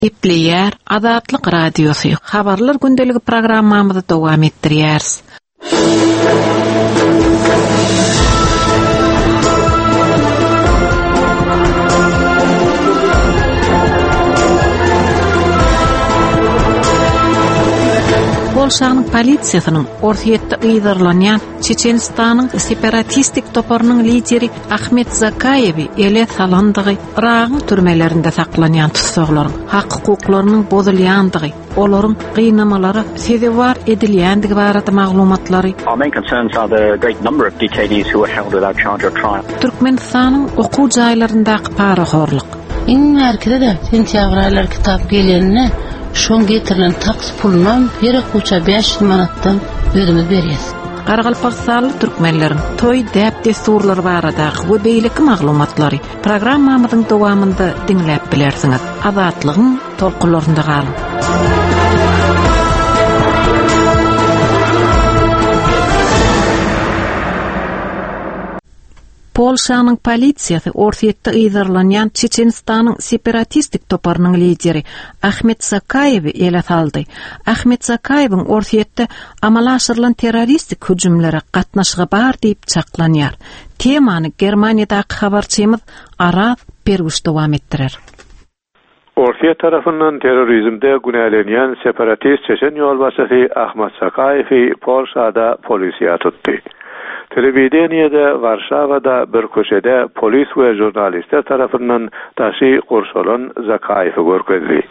İpleyer Azatlyk Radiosu habarlar gündeligi programmamyzy dowam etdirýäris. Polşanyň polisiýasynyň ortaýetde ýygyrlanýan Çeçenistanyň separatistik toparynyň lideri Ahmet Zakayewi ele salandygy, Irağyň türmelerinde saklanýan tutsaglaryň hak hukuklarynyň bozulýandygy, olaryň gynamalara sebäp edilýändigi barada maglumatlary. Our main concerns are the great number of detainees who are held without charge or trial. Türkmenistanyň okuw jaýlaryndaky paraxorlyk. Merkezde de sentyabr aýlary kitap gelýänine şoň getirilen taks pulundan bir kuça 5 manatdan ödümüz berýäs. Qaraqalpaqsarly türkmenleriň toy däp desturlary barada bu beýleki maglumatlary programmamyzyň dowamında dinläp bilersiňiz. Azatlygyň tolkunlarynda galyň. Polşanyň polisiýasy ortaýetde ýygyrlanýan Çeçenistanyň separatistik toparynyň lideri Ahmet Zakayewi ele saldy. Ahmet Zakayewiň ortaýetde amala aşyrylan terroristik hüjümlere gatnaşygy bar diýip çaklanýar. Temany Germaniýadaky habarçymyz Araz Perguş dowam etdirer. Ortaýet tarapyndan terrorizmde günälenýän separatist Çeçen ýolbaşçysy Ahmet Zakayewi Polşada polisiýa tutdy. Televideniyede Warşawada bir köşede polis ve jurnalistler tarafından taşy gurşulan Zakayewi görkezdi.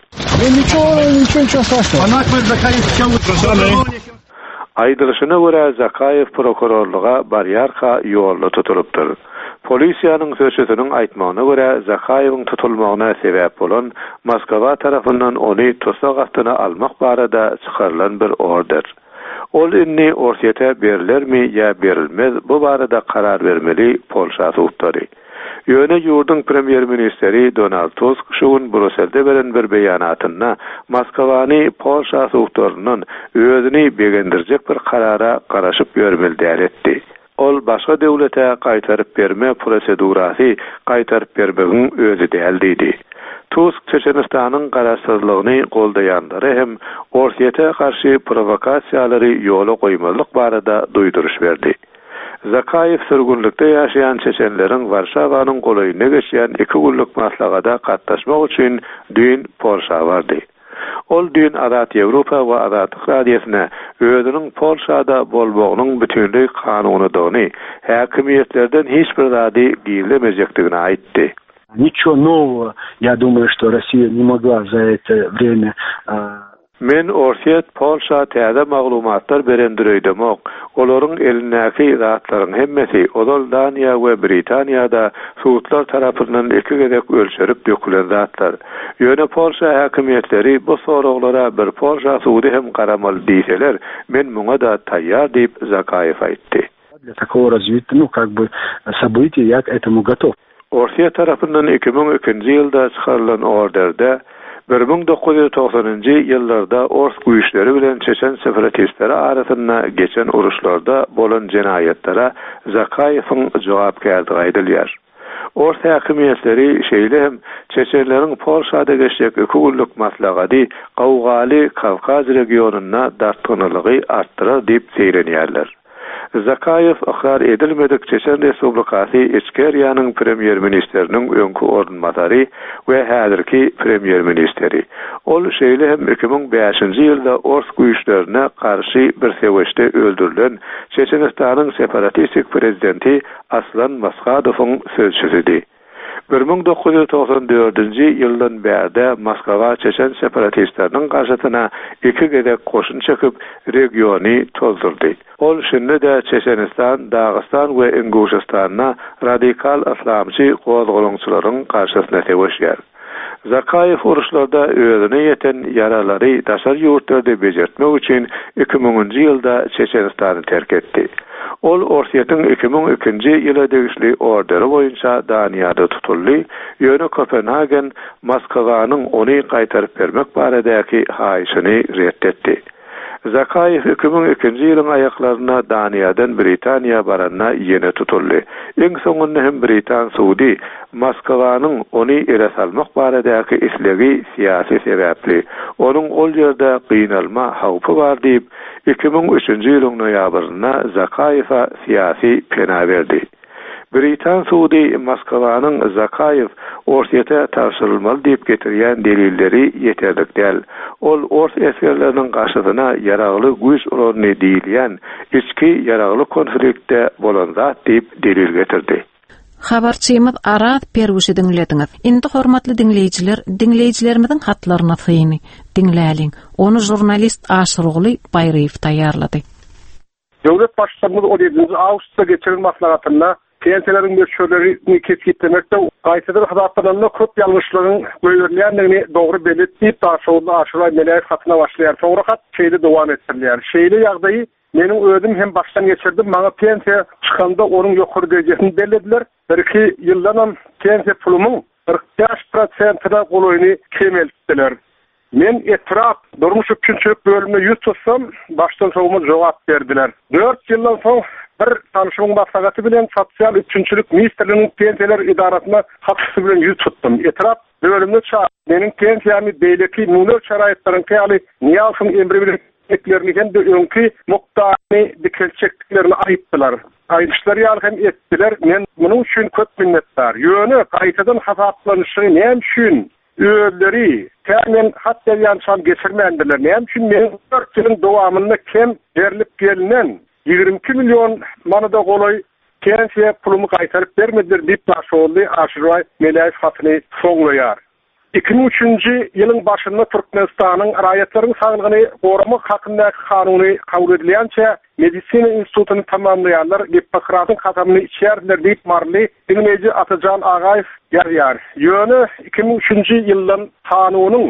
Aýdylşyna görä Zakayew prokurorluğa baryarka ýolda tutulupdyr. Polisiýanyň sözçüsiniň aýtmagyna görä Zakayewiň tutulmagyna sebäp bolan Moskwa tarapyndan ony tutsak astyna almak barada çykarylan bir order. Ol inni ortaýete berilermi ýa berilmez bu barada karar vermeli Polşa sultary. Ýöne ýurdun premier ministeri Donald Tusk şuň Brüsselde beren bir beýanatynda Moskwany Polşa sultarynyň özüni begendirjek bir karara garaşyp görmeli diýip etdi. Ol başga döwlete gaýtaryp berme prosedurasy gaýtaryp bermegiň özü däl diýdi. Tusk Çeçenistanyň garaşsyzlygyny goldaýandary hem ortaýete karşı provokasiýalary ýola goýmalyk barada duýduruş berdi. Zakayew sürgünlikde ýaşaýan çeçenleriň Warşawanyň golaýyna geçýän 2 günlük maslagada gatnaşmak üçin dün Polşa bardy. Ol dün Azat Ýewropa we Azat Radiosyna özüniň Polşada bolmagynyň bütünlüği kanunyny häkimiýetlerden hiç bir zady giýilemejekdigini aýtdy. Ничего нового, я думаю, что Россия не могла за это время. Men ortaýet Polşa täze maglumatlar berendirýärmok. Olaryň elindäki zatlaryň hemmesi Odol Daniýa we Britaniýada suwtlar tarapyndan iki gezek ölçerip dökülen zatlar. Ýöne Polşa häkimiýetleri bu soraglara bir Polşa suwdy hem garamaly diýseler, men muňa da taýýar diýip Zakayew aýtdy. Для такого развития, событий я к этому готов. Ortaýet tarapyndan 2002-nji ýylda çykarylan orderde 1990-njy ýyllarda Ors güýçleri bilen Çeçen separatistleri arasynda geçen uruşlarda bolan jenaýatlere Zakayewiň jogapkärligi aýdylýar. Ors häkimiýetleri şeýle hem Çeçenleriň Polşada geçjek 2 günlük maslagady gawgaly Kavkaz regionuna dartgynylygy artdyrar diýip seýrenýärler. Zakayew ahar edilmedik Çeçen Respublikasy Içkeriyanyň premier ministeriniň öňkü ornmatary we häzirki premier ministeri. Ol şeýle hem 2005-nji ýylda Ors güýçlerine karşı bir seweşde öldürilen Çeçenistanyň separatistik prezidenti Aslan Mashadowyň sözçüsidi. 1994-nji ýyldan bäri Moskwa Çeçen separatistleriniň garşysyna 2 gezek koşun çekip regiony tozdurdy. Ol şinde de Çeçenistan, Dagestan we Inguşistana radikal islamçy gozgulanyçylaryň garşysyna teweşýär. Zakayew uruşlarda özüne ýeten yaralary daşar ýurtlarda bejertmek üçin 2000-nji ýylda Çeçenistany terk etdi. Ol ortaýetin 2002-nji ýyla degişli orderi boýunça Daniýada tutuldy. Ýöne Kopenhagen Moskwanyň ony gaýtaryp bermek baradaky haýyşyny reddetdi. Zakayev 2002-nji ýylyň aýaklaryna Daniýadan Britaniýa barana ýene tutuldy. Iň soňunda hem Britan Suudi Moskwanyň ony ere salmak baradäki islegi siýasy sebäpli onuň ol ýerde gynalma hawpy bar diýip 2003-nji ýylyň noýabrynda Zakayeva siýasy pena berdi. Britan Suudi Moskwanyň Zakayev orsiýete taşyrylmaly diýip getirýän delilleri ýeterlik däl. Ol ors eskerleriniň gaşydyna yaragly güýç urany diýilýän içki yaragly konfliktde bolan zat diýip delil getirdi. Habarçymyz Arat Perwişi dinlediňiz. Indi hormatly dinleýijilerimiziň hatlaryna syny dinläliň. Onu jurnalist Aşyrogly Bayraýew taýýarlady. Döwlet başçylygymyz o dediňiz Awstriyada geçirilmä maslahatynda pensiýalaryň mölçerlerini kesgitlemekde gaýtadan hadatlarynda köp ýalgyşlygyň göýürilýändigini dogry belirtip taşawda aşyra melek hatyna başlaýar. Toňra hat şeýle dowam etdirilýär. Şeýle ýagdaýy meniň özüm hem başdan geçirdim. Maňa pensiýa çykanda onuň ýokary derejesini belirlediler. 1-2 ýyldan pensiýa pulumyň 45%-na golaýyny kemeltdiler. Men etraf durmuş üçinçilik bölümüne yüz tutsam, baştan soňuma jogap berdiler. 4 ýyldan soň bir tanışymyň maslahaty bilen sosial üçinçilik ministrliginiň pensiýalar idarasyna hatçysy bilen yüz tutdum. Etraf bölümüne meniň pensiýamy beýleki nurlar şaraýatlaryň käli niýalsyň emri bilen etlerini hem de öňki muktany dikelçekliklerini aýtdylar. Aýdyşlary ýalgyn etdiler. Men munyň üçin köp minnetdar. Ýöne gaýtadan hasaplanyşy näme üçin öýleri tämen hatda ýanşan geçirmendiler. Näme üçin men 4 ýylyň dowamynda kem berilip gelinen 22 milyon manada golay pensiýa pulumy gaýtaryp bermediler diýip taşawly Aşyra Melaýew hatyny soňlaýar. 2003-nji ýylyň başynda Türkmenistanyň raýatlaryň saglygyny goramak hakyndaky kanuny kabul edilýänçe medisina institutyny tamamlaýanlar Hippokratyň katamyny içerdiler diýip marly dinleýiji Atajan Agaýew ýazýar. Ýöne 2003-nji ýyldan kanunyň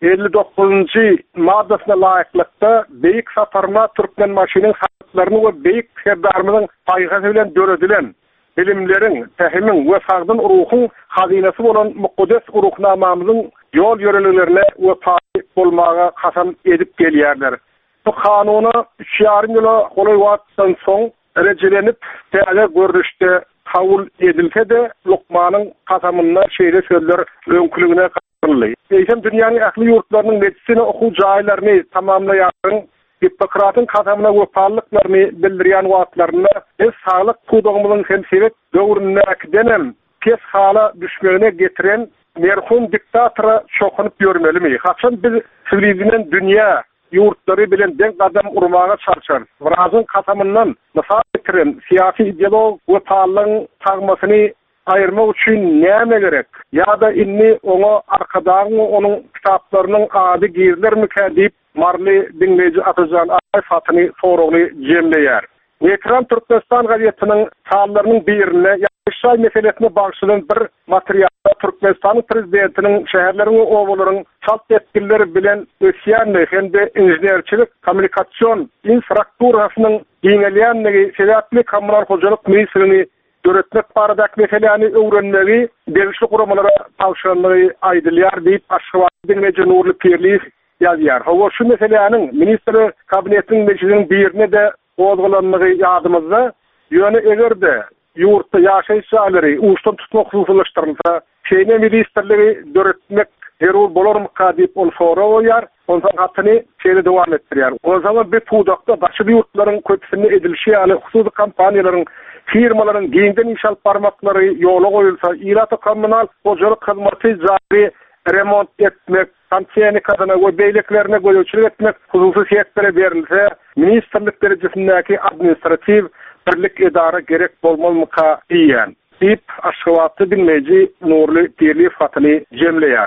59-njy maddasyna laýyklykda beýik saparma Türkmen maşynyň haklaryny we beýik fikrdarmyň paýgasy bilen döredilen bilimleriň, tähimiň we sagdyn ruhyň hazinesi bolan mukaddes ruhnamamyzyň ýol ýöreliklerine we taýip bolmaga kasam edip gelýärler. Bu kanuny 3,5 ýyla golay wagtdan soň rejelenip täze görüşde kabul edilse de Lukmanyň kasamynda şeýle sözler öňküligine gaýryldy. Eýsem dünýäniň ähli ýurtlarynyň medisina okuw jaýlaryny tamamlaýan Hippokratyň kasamyna wepalyklaryny bildirýän wagtlarynda saglyk kuýdugymyzyň hem sebep döwründäkidenem pes hala düşmegine getiren merhum diktatora şokunyp ýörmelimi? Haçan biz sivilizmden dünýä ýurtlary bilen deň adam urmaga çarçar. Wirazyň kasamyndan mysal getiren siýasy ideolog wepalyň tagmasyny aýyrmak üçin näme gerek? Ýa-da inni oňa arkadan onuň kitaplarynyň ady giýerlermi diýip marly dinleýiji Atajan Agaýew hatyny soragly jemleýär. Ekran Türkmenistan gazetynyň sanlarynyň birine ýaşaý meselesine bagşylan bir materialda Türkmenistanyň prezidentiniň şäherleriň we owlaryň çalt etkileri bilen ösýänli hem de inženerçilik kommunikasiýon infrastrukturasynyň giňelýänligi sebäpli kommunal hojalyk ministrini döretmek baradaky meseleni öwrenmegi degişli guramalara tawşanlygy aýdylýar diýip Aşgabat dinleýiji Nurly Pirliýew ýazýar. Hawa şu meseleniň ministri kabinetiniň meclisiniň birine de gozgulanlygy ýadymyzda ýöne egerde ýurtda ýaşaýşalary uçtan tutmak hususlaşdyrylsa, şeýle ministrligi döretmek zerur bolarmy diýip ol soraýar, ondan hatyny şeýle dowam etdirýär. O zaman bir puwdakda başy ýurtlaryň köpsini edilşi ýaly hususy kampaniýalaryň firmalaryň giňden iş alyp barmaklary ýola goýulsa, ýa-da kommunal hojalyk hyzmaty jary remont etmek, sanitariýa we beýleklerine göýçilik etmek hususy sektora berilse, ministrlik derejesindäki administrativ birlik edara gerek bolmalyka diýen. Diýip Aşgabatdy dinleýiji Nurly Pirliýew hatyny jemleýär.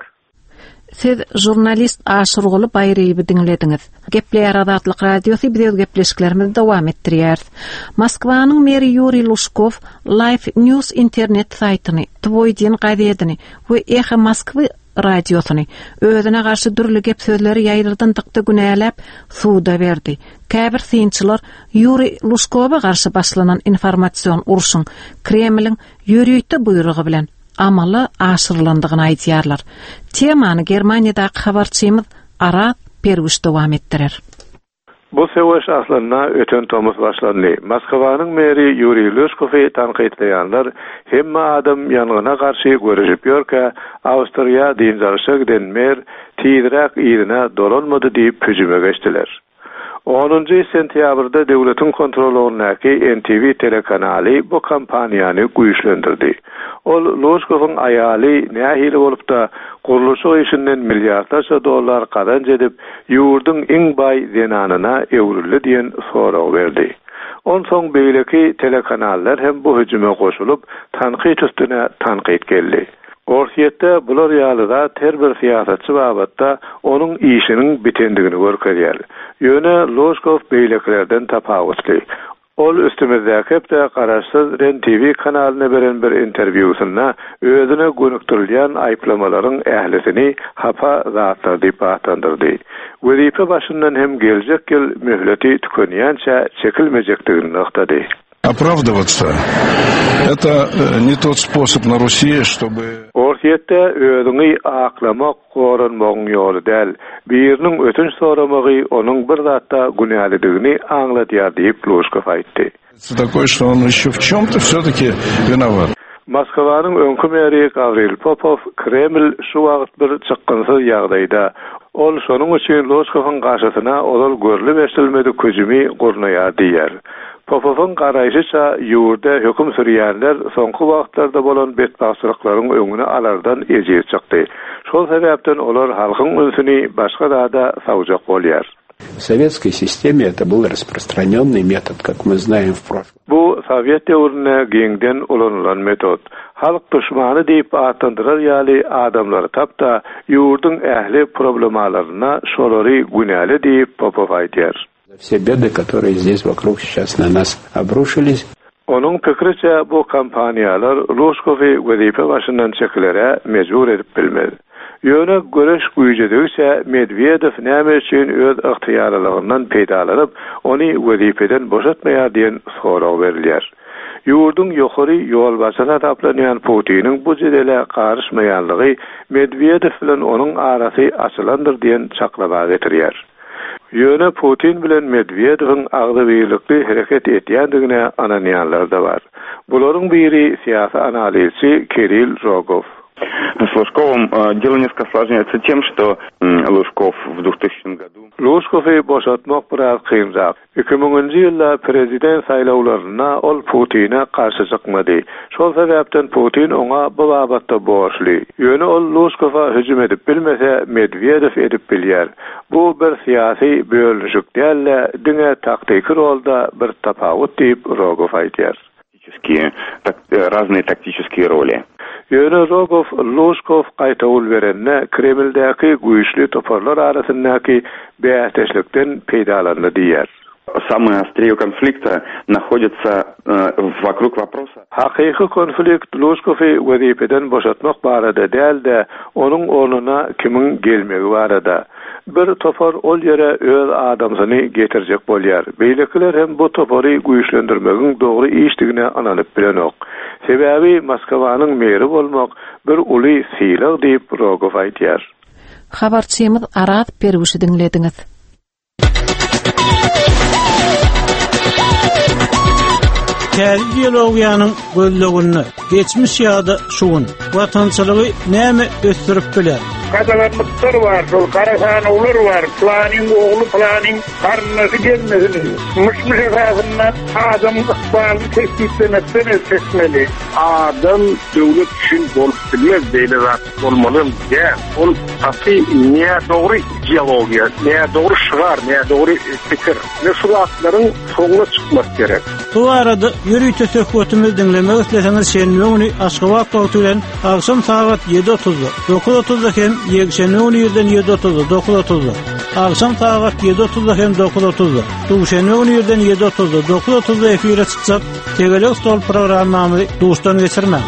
Siz jurnalist Aşyrogly Bayraýewi dinlediňiz. Gepleýär Azatlyk radiosu biziň gepleşiklerimizi dowam etdirýär. Moskwanyň meri Yuri Lushkov Live News internet saýtyny, Tvoydin gazetini we Echo Moskwy radiosyny özüne garşy dürli gep sözleri ýaýdyrdan tykdy günäläp suwda berdi. Käbir synçylar Yuri Lushkowa garşy başlanan informasiýon uruşyň Kremliň ýürüýte buyrugy bilen amaly aşyrylandygyny aýdýarlar. Temany Germaniýadaky habarçymyz Arat Perwiş dowam etdirer. Bu seveş aslında öten Thomas başlandı. Moskvanyň meri Yuriy Lushkowy tanqidleýänler hemme adam ýanyna garşy görüşip ýörkä Awstriýa dinjarşyk giden mer tiýdirek ýerine dolanmady diýip püjüme geçdiler. 10 sentýabrda döwletiň kontrolünäki NTV telekanaly bu kampaniýany güýçlendirdi. Ol Lushkowyň aýaly nähili bolup da guruluşy işinden milliardlarça dollar kazanç edip ýurdun iň bay zenanyna ewrildi diýen sorag berdi. Onsoň beýleki telekanallar hem bu hüjüme goşulyp tanqid üstüne tanqid geldi. Orsiýetde bular ýalyda her bir siýasatçy babatda onuň işiniň bitendigini görkezýär. Ýöne Lushkow beýleklerden tapawutly. Ol üstümizde hepde garaşsyz NTV kanalyna beren bir interwýusynda özüne gönükdirilýän aýplamalaryň ählisini hapa zatlar diýip atandyrdy. Wezipe başyndan hem geljek ýyl möhleti tükenýänçe çekilmejekdigini noktady. Оправдываться – это не тот способ на Руси, чтобы... Orsiýetde özüňi aklamak goranmagyň ýoly däl. Biriniň ötünç soramagy onuň bir zatda günälidigini aňlatýar diýip Lushkow aýtdy. Такое, что он еще в чем-то все-таки виноват. Moskvanyň öňkü meri Gavril Popov Kreml şu wagt bir çykgynsyz ýagdaýda ol şonuň üçin Lushkowyň garşysyna olal görli berilmedi köjümi gurnaýar diýer. Popowyň garaýşyça ýurda höküm sürýänler soňky wagtlarda bolan betbaşçylyklaryň öňüne alardan ejir çykdy. Şol sebäpden olar halkyň ünsüni başga dada sawjak bolýar. В советской системе это был распространенный метод, как мы знаем в прошлом. Bu Sovet döwrüne giňden ulanylan metod. Halk düşmany diýip atandyrar ýaly adamlary tapda ýurdun ähli problemalaryna şolary günäli diýip Popov aýtýar. Все беды, которые здесь вокруг сейчас на нас обрушились. Onun pikriçe bu kampaniyalar Lushkowy wezipe başyndan çekilere mecbur edip bilmedi. Ýöne göreş güýjedikçe Medvedew näme üçin öz ygtyýarlylygyndan peýdalanyp, ony wezipeden boşatmaýar diýen sorag berilýär. Ýurdun ýokary ýol başyna taplanýan Putiniň bu jedele garşmaýanlygy Medvedew bilen onuň arasy açylandyr diýen çaklama getirýär. Ýöne Putin bilen Medvedewiň agdy birlikli hereket etýändigine ananýanlar da bar. Bularyň biri siýasy analizçi Kirill Rogov. С Лужковым дело несколько осложняется тем, что Лужков в 2000 году... Lushkowy boşatmak biraz kıyımzak. 2000-nji ýylda prezident saýlawlaryna ol Putin'e karşı çykmady. Şol sebäpden Putin oňa bu babatda borçly. Ýöne ol Lushkowa hüjüm edip bilmese Medvedew edip bilýär. Bu bir siyasi bölünşük däl, diňe taktik rolda bir tapawut diýip Rogov aýtýar. Разные тактические роли. Ýöne Rogov Lushkow gaýtaul berenne Kremldäki güýçli toparlar arasyndaky bäteşlikden peýdalandy diýär. Самое острие конфликта находится вокруг вопроса. Hakyky konflikt Lushkowy wezipeden boşatmak barada däl-de onuň ornuna kimin gelmegi barada. Bir topar ol ýere öz adamsyny getirjek bolýar. Beýlekler hem bu topary güýçlendirmegiň dogry işdigine ananyp bilenok. Sebäbi Moskvanyň meri bolmak bir uly syýlyk diýip Rogov aýtýar. Habarçymyz Arat Perwişi dinlediňiz. Ideologiýanyň gözlegini, geçmiş ýa-da şugun, watançylygy näme ösdürip biler? Kadalanmyklar var, şol karasanawlar var, planiň ogly planiň karnasy gelmesini. Müşmüş esasyndan adam ykbaly tekliplemekden etmeli. Adam döwlet üçin bolup bilmez diýiler zat bolmaly. Ya, ol asy näme dogry ideologiýa, näme dogry şygar, näme dogry pikir. Ne şulatlaryň soňuna çykmak gerek. Bu arada ýürüýt söhbetimiz dinlemek isleseňiz şenňöňi Aşgabat wagtylan akşam saat 7:30, 9:30 hem ýekşenňöňi ýerden 7:30, 9:30. Akşam saat 7:30 hem 9:30. Duşenňöňi ýerden 7:30, 9:30 efire çykjak. Tegelik stol programmamy duşdan geçirme.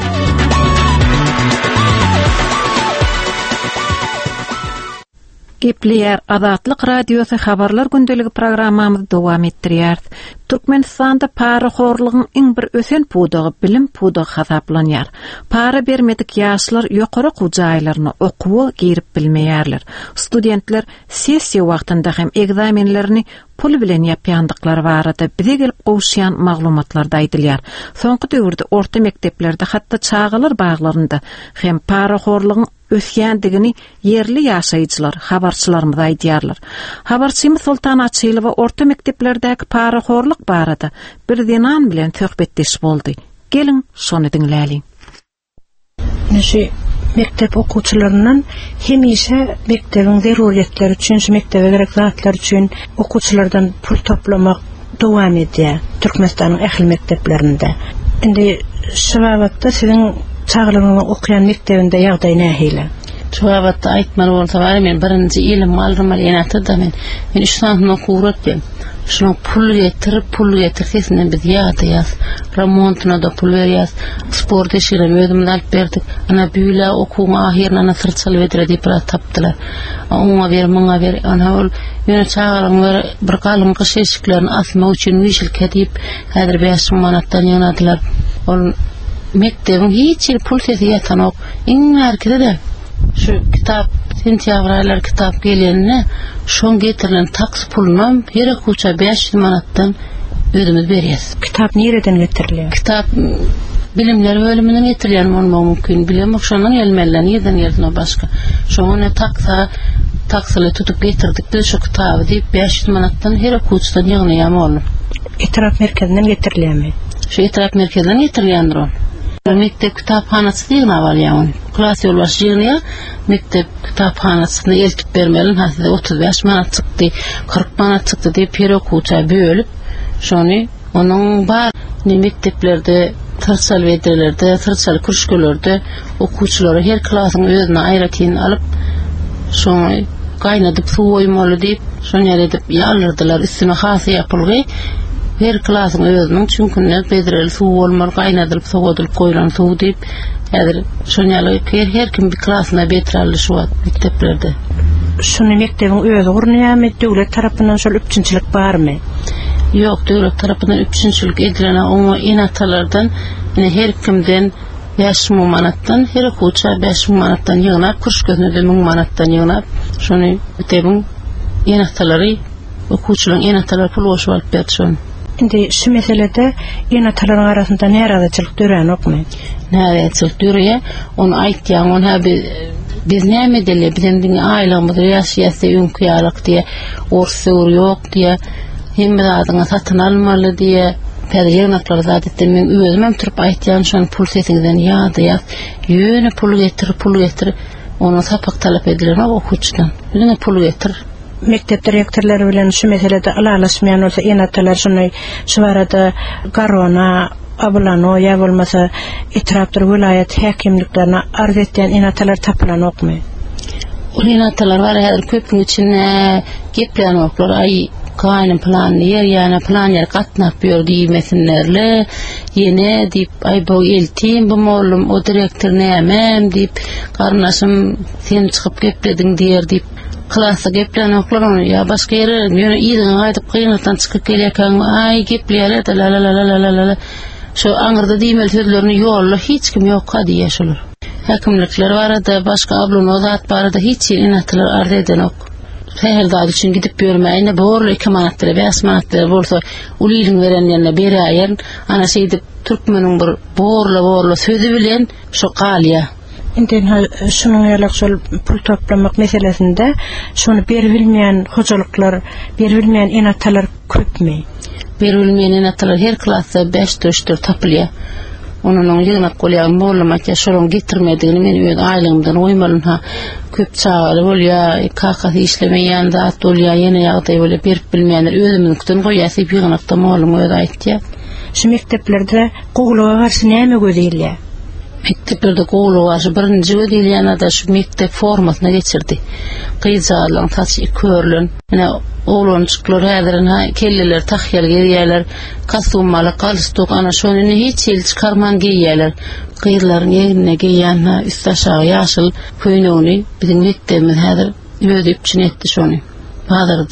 Gepleýär Azatlyk radiosu habarlar gündeligi programmamyzy dowam etdirýär. Türkmenistanda para horlygyň iň bir ösen pudagy bilim pudagy hasaplanýar. Para bermedik ýaşlar ýokary gujaýlaryny okuwy girip bilmeýärler. Studentler sessiýa wagtynda hem egzamenlerini pul bilen ýapýandyklary barada bize gelip gowşýan maglumatlarda aýdylýar. Soňky döwürde orta mekteplerde hatda çağılar baglarynda hem para horlygyň ösýändigini yerli ýaşaýjylar, habarçylarymyz aýdýarlar. Habarçymyz Sultan Açylowa orta mekteplerdäki para horlyk barada bir dinan bilen söhbetdeş boldy. Gelin şonu dinläliň. Näşe mektep okuwçylarynyň hemişe mektebiň zeruriýetleri üçin, mektebe gerek zatlar üçin okuwçylardan pul toplamak dowam edýär. Türkmenistanyň ähli mekteplerinde. Indi şu wagtda siziň çağlarını okuyan mektebinde ýagdaý nähile? Şu wagtda aýtmaly bolsa bar, men birinji ilim alrym ýa-da men 3 sanatyny okuwratdym. Şunu pul getirsinden biz ýa-da remontuna da pul berýäs. Sport işlerine özümden alyp berdik. Ana büýle okuwň ahyrına ana sırçal wedire diýip tapdylar. Oňa ber, muňa ber. Ana ol ýöne çağaryň bir galym gyşeşiklerini asmak üçin wişilke diýip häzir 5 manatdan ýanadylar. Ol mektebiň hiç pul sesi ýatanok. Iň merkezde de şu kitap sentýabr aýlary kitap gelýänine şoň getirilen taks pulundan her okuwça 500 manatdan ödümüz berýäs. Kitap nereden getirilýär? Kitap bilimler bölümünden getirilýär bolmagy mümkin. Bilim okşandan gelmeliler, nereden geldi başka. Şoňa taksyly tutup getirdik. Biz şu kitaby diýip 500 manatdan her okuwçadan ýygnaýam boldy. Etraf merkezinden getirilýärmi? Şu etraf merkezinden getirilýändir ol. Mektep kitaphanasy diýen awalýan. Klas ýolbaşçylygy mektep kitaphanasynda eltip bermeli. Hasda 35 manat çykdy, 40 manat çykdy diýip her okuwça bölüp, şonu onuň bar mekteplerde, tırçal wederlerde, tırçal kurskelerde okuwçylary her klasyň özüne aýratyn alyp, şonu gaýnadyp suw oýmaly diýip, şonu ýaradip ýalyrdylar. Üstüne hasy ýapylgy. Her klasyň özüniň çünkünde bedrel suw bolmaly, gaýnadyp sowadyp goýulan suw diýip, häzir şonyaly her kim bir klasyna betrally şu mekteplerde. Şunu mektebiň özü gurunýarmy, döwlet tarapyndan şol üçinçilik barmy? Ýok, döwlet tarapyndan üçinçilik edilen oňa enatalardan, her kimden 5 manatdan, her okuwça 5 manatdan ýygnap, kursgözüne de 1000 manatdan ýygnap, şonu mektebiň enatalary, okuwçylaryň enatalary pul boşup alyp berýär. Indi şu meselede enatalaryň arasynda närazyçylyk dören okmy? Närazyçylyk dörýär, onu aýtýan, onu biz näme dile, bizden aýlygymyz ýaşaýasy öňküýarlyk diýe, orsur ýok diýe, hemme adyňa satyn almaly diýe, pedagoglar zatda men özüm turup aýtýan şonu pul sesiňden ýa-da ýöne pul getir, onu sapak talap edilen okuwçydan. Ýöne pul getir. Mektep direktorları bilen şu meselede alalaşmayan olsa enatalar şunu şu arada garona ablano ya bolmasa etrafdır vilayet hakimliklerine arz etdiyen enatalar tapılan okmu? O enatalar var her köpün içine gepleyen oklar ay kaynın planlı yer yani plan yer katnap yor diýmesinlerle yine deyip ay bu eltim bu oğlum o direktor näme deyip karnaşım sen çıkıp gepledin diýer deyip klasa geplen oklar ya başka yere ýöne ýygyň aýdyp kynatdan çykyp gelýän ay gepleýär da la şu aňyrda diýmeli sözlerini ýolla hiç kim ýok diýär şolar. Hakimlikler barada başka ablun zat barada hiç enatlar arz eden ok. Her dağ için gidip görmeyine borlu 2 manatlara 5 manatlara bolsa uliýlyň berenlerine berýär ana şeýdip türkmeniň bir borlu sözü bilen şu galýa. Indi şunun ýalyk şol pul toplamak meselesinde şonu berilmeýän hojalyklar, berilmeýän enatalar köpmi? Berilmeýän enatalar her klasda 5-4 tapylýar. Onuň ýygnap golýan bolmaky şolun getirmedigini men öz aýlygymdan oýmalym ha köp çağaly bolýar, kakasy işlemeýän zat bolýar, ýene ýagdaý bolýar, berip bilmeýänler özümizden goýasy ýygnap da molum öz aýtdy. Şu mekteplerde gowluga garşy näme gözelýär? Mekteplerde gowluga garşy birinji gözelýän da şu mektep formasyna geçirdi. Gyzalan, taç körlün, oğlançıklar häzirin kelleler tahyal gerýärler, kasumaly, galstuk ana şonu hiç el çıkarman giýýärler. Gyýlaryň ýerine giýýän üst aşağı ýaşyl köýnegini biziň mektebimiz häzir ödüp çinetdi şonu. Hazırda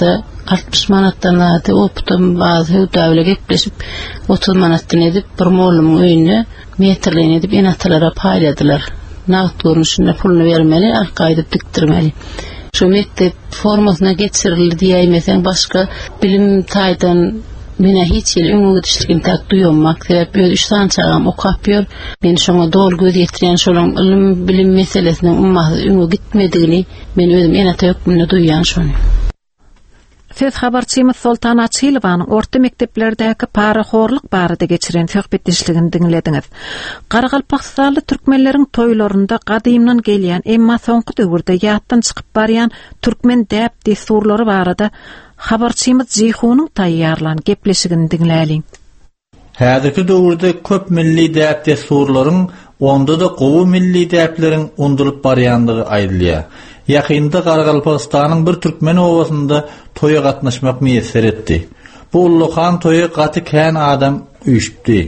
60 manatdan adı optum bazı hüdavle gepleşip 30 manattan edip bir molum öýüne metrlen edip enatalara payladılar. Nağd görünüşünde pulunu vermeli, arkayda diktirmeli. Şu mektep formasına geçirildi diýmesen başka bilim taýdan mene hiç ýyl öňe düşdügin tak duýmak, sebäp 3 tane çağam okapýar. Men şoňa dol göz ýetirýän şolaň ilim bilim meselesine ummagy öňe gitmedigini men özüm enata hökmüne duýýan şonu. Söz habarçymyz Sultan Açylowanyň orta mekteplerdäki paraxorluk barada geçiren söhbetdeşligini dinlediňiz. Qaraqalpaqstanly türkmenleriň toýlarynda gadymdan gelýän emma soňky döwürde ýatdan çykyp barýan türkmen däp desturlary barada habarçymyz Jihunyň taýýarlan gepleşigini dinläliň. Häzirki döwürde köp milli däp desturlaryň onda da gowy milli däpleriň undulyp barýandygy aýdylýar. Yakında Qaraqalpaqstanyň bir türkmen owasynda toýa gatnaşmak meýesser etdi. Bu ulluhan toýa gaty kän adam üýşdi.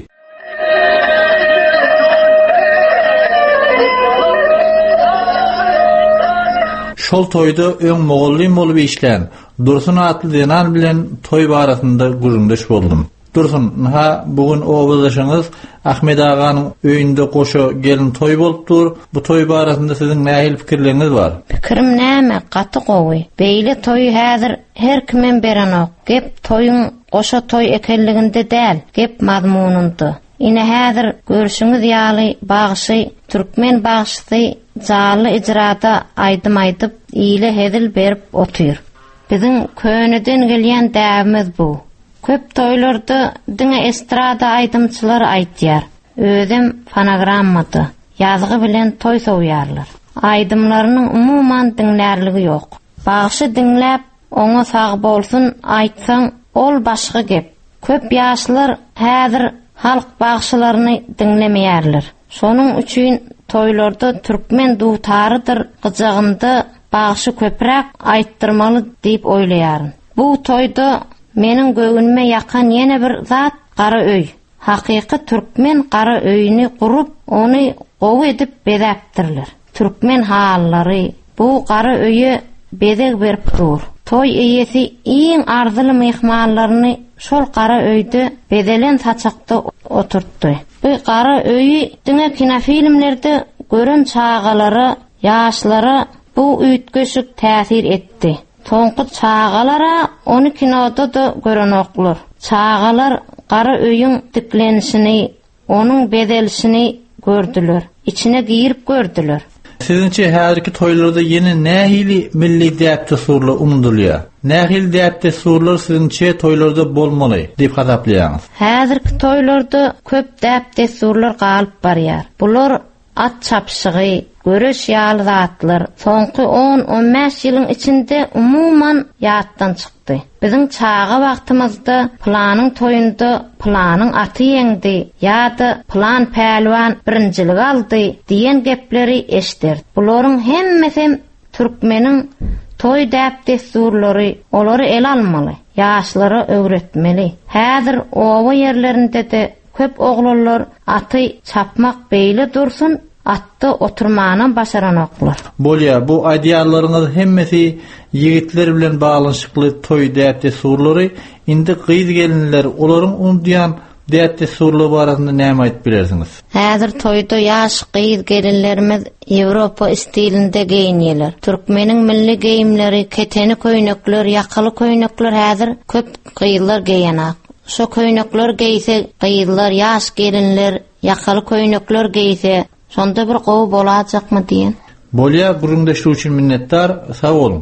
Şol toýda öň mogolly bolup işlän Dursun atly denan bilen toý barasynda gurundaş boldum. Dursun, bugün owazaşyňyz Ahmet aganyň öýünde goşa gelin toý bolupdyr. Bu toý barasynda siziň nähil pikirleriniz bar? Pikirim näme? Gaty gowy. Beýle toý häzir her kimen berenok. Gep toýuň goşa toý ekenliginde däl, gep mazmununda. Ine häzir görüşüňiz ýaly bagyşy, türkmen bagyşy jaly ijrada aýdym-aýdyp ýyle hedil berip otyr. Biziň köneden gelýän däwimiz bu. Köp toýlarda diňe estrada aýdymçylar aýtýar. Özüm fonogrammady, ýazgy bilen toý soýarlar. Aýdymlarynyň umuman dinlärligi ýok. Bagyşy dinläp, oňa sag bolsun aýtsaň, ol başga gep. Köp ýaşlar häzir halk bagyşylaryny dinlemeýärler. Şonuň üçin toýlarda türkmen duwtarydyr gyjagynda bagyşy köpräk aýtdyrmaly diýip oýlaýaryn. Bu toýda meniň göwnüme ýakan ýene bir zat gara öý. Hakyky türkmen gara öýüni gurup, ony gowy edip bezäpdirler. Türkmen hallary bu gara öýe bezek berip dur. Toý eýesi iň arzyly mehmanlaryny şol gara öýde bedelen saçakda oturtdy. Bu gara öýi diňe kinofilmlerde gören çağalary, ýaşlary bu üýtgeşik täsir etdi. Soňky çağalara onu kinoda da görenoklar. Çağalar gara öýüň diklenişini, onuň bedelişini gördüler. İçine girip gördüler. Sizinçe häzirki toýlarda ýene nähili milli däp desturlar umdulýar? Nähil däp desturlar sizinçe toýlarda bolmaly diýip hasaplaýarsyňyz? Häzirki toýlarda köp däp desturlar galyp barýar. Bular at çapşygy, göreş ýaly zatlar soňky 10-15 ýylyň içinde umuman ýatdan çykdy. Biziň çağa wagtymyzda planyň toýunda planyň aty ýeňdi, ýa-da plan pähliwan birinjilik aldy diýen gepleri eşderdi. Bularyň hemmesi türkmeniň toý däp desturlary, olary el almaly, ýaşlara öwretmeli. Häzir owa ýerlerinde de köp oglanlar aty çapmak beýle dursun, atda oturmana başaranoklar. Bolýa, bu ideallaryňyz hemmesi ýigitler bilen baglanşykly toý däp desturlary, indi gyz gelinler olaryň unduyan däp desturlary barasynda näme aýdyp bilersiňiz? Häzir toýda ýaş gyz gelinlerimiz Ýewropa stilinde giyinýärler. Türkmeniň milli giyimleri, keteni köýnekler, ýakaly köýnekler häzir köp gyzlar giýenok. Şo köýnekler giyse, gyzlar, ýaş gelinler, ýakaly köýnekler giyse, şonda bir gowy bolajakmy diýen. Bolýa, gurundaşlyk üçin minnetdar, sag bolun.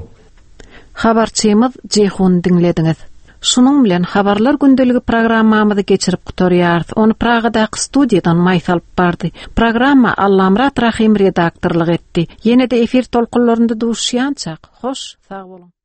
Habarçymyz Jehun dinlediňiz. Şunun bilen habarlar gündeligi programmamyzy geçirip gutarýarys. Onu Pragadaky studiýadan maýsal bardy. Programma Allamrat Rahim redaktorlyk etdi. Ýene-de efir tolkunlarynda duşýançak. Hoş, sag bolun.